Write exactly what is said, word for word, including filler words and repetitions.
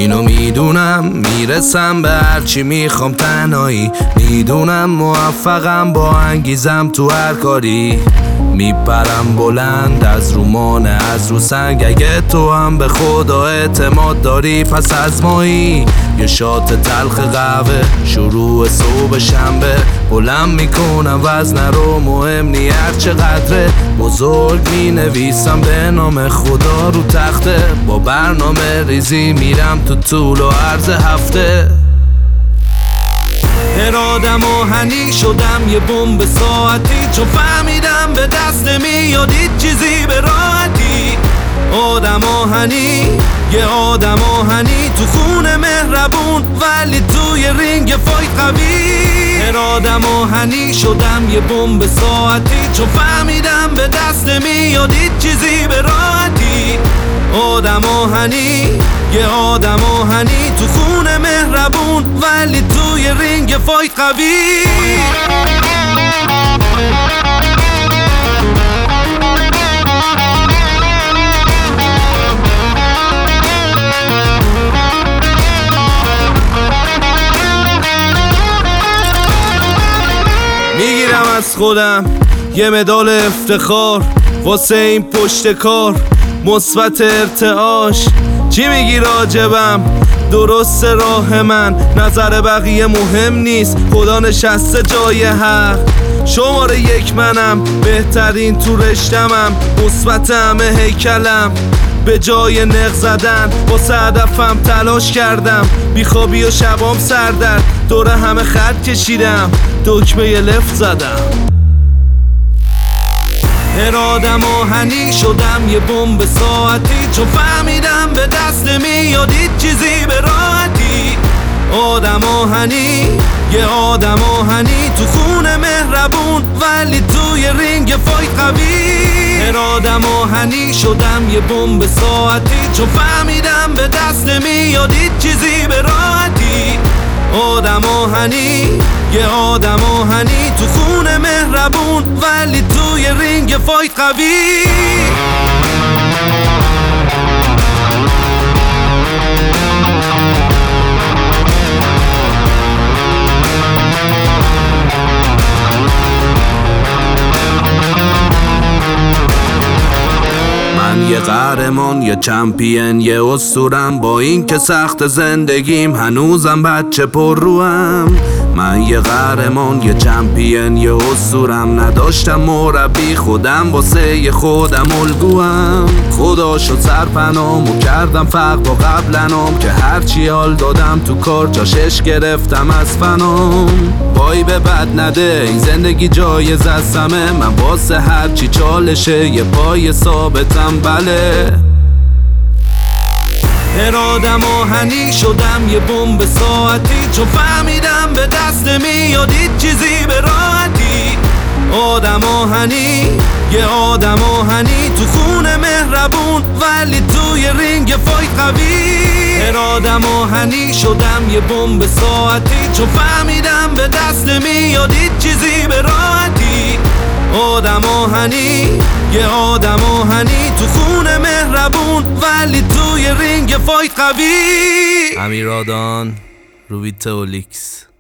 اینو میدونم میرسم به هرچی میخوام تنهایی، میدونم موفقم با انگیزم تو هر کاری، میپرم بلند از رو مانه از رو سنگ. اگه تو هم به خدا اعتماد داری پس از مایی یه شات تلخ قهوه شروع صبح شنبه بلند میکنم وزنه رو، مهم نی هر چقدره بزرگ مینویسم به نام خدا رو تخته، با برنامه ریزی میرم تو طول و عرض هفته. ارادم آهنی شدم یه بمب ساعتی، چون فهمیدم به دست نمیاد هیچ چیزی به راحتی. آدم آهنی یه آدم آهنی تو خونه مهربون ولی توی رینگ فایت قوی. ارادم آهنی شدم یه بمب ساعتی، چون فهمیدم به دست نمیاد هیچ چیزی به راحتی. آدم آهنی یه آدم آهنی تو خونه مهربون ولی توی رینگ فایت قوی. میگیرم از خودم یه مدال افتخار واسه این پشت کار مثبت ارتعاش. چی میگی راجبم؟ درست راه من، نظر بقیه مهم نیست، خدا نشسته جای حق. شماره یک منم، بهترین تو رشتمم، مثبت همه هیکلم. به جای نق زدن واسه هدفم تلاش کردم، بیخوابی و شبام سردرد دور همه خط کشیدم، دکمه یه لفت زدم. ارادم آهنی شدم یه بمب ساعتی، چون فهمیدم به دست نمیاد هیچ چیزی به راحتی. آدم آهنی یه آدم آهنی تو خونه مهربون ولی توی رینگ فایت قوی. ارادم آهنی شدم یه بمب ساعتی، چون فهمیدم به دست نمیاد هیچ چیزی به راحتی. آدم آهنی یه آدم آهنی تو خونه مهربون ولی توی رینگ فایت قوی. یه قهرمان یه چمپین یه اسطورم، با این که سخت زندگیم هنوزم بچه پر روم. من یه قهرمان یه چمپین یه اسطورم، نداشتم مربی خودم واسه یه خودم الگوام. خدا شد سرپنامو کردم فقر با قبلنام، که هرچی حال دادم تو کار جاشش گرفتم از فنام. پای به بد نده این زندگی جایز از همه، من واسه هرچی چالشه یه پای ثابتم بله. ارادم آهنی شدم یه بمب ساعتی، چون فهمیدم به دست نمیاد هیچ چیزی به راحتی. آدم آهنی یه آدم آهنی تو خونه مهربون ولی توی رینگ فایت قوی. ارادم آهنی شدم یه بمب ساعتی، چون فهمیدم به دست نمیاد هیچ چیزی به راحتی. آدم آهنی یه آدم آهنی تو خونه مهربون ولی توی رینگ فایت قوی. امیرادان روی تئولیکس.